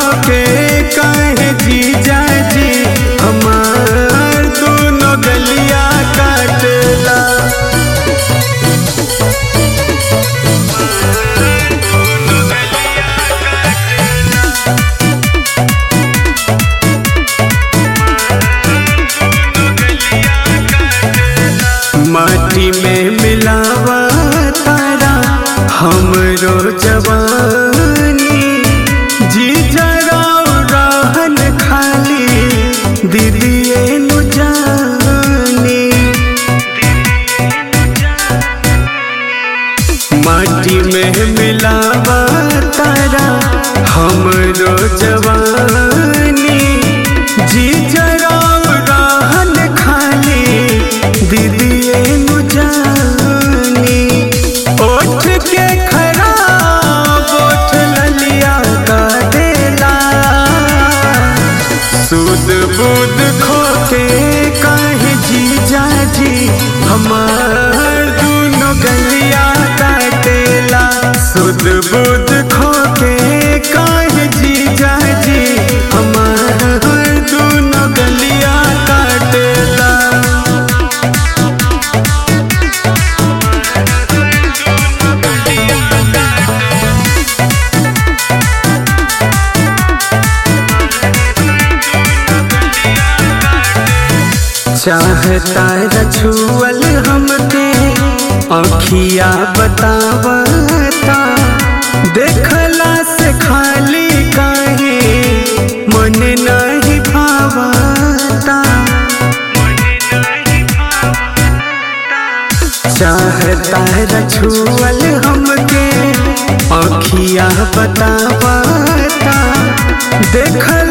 खोके काहे जीजा जी हमार दोनों गलिया काटेला। माटी में मिलावा तारा हमरो जवानी, जीजा रहन खाली दीदिए नु जानी। माटी में मिलावा तारा हमरो जवानी, जीजा रहन खाली दीदिए नु जानी। ओठ के खराब ओठ ललिया का देला, सूद बूद खोके काहे जीजा जी हमार दोनों गलिया काटेला। सूद बूद खोके काहे जीजा जी हमार दोनों गलिया काटेला। चाहता रछुअल हमके आँखिया बतावता, देखला से खाली काहे मन नहीं भावता। चाहता रछुअल हमके आँखिया बतावता, देखला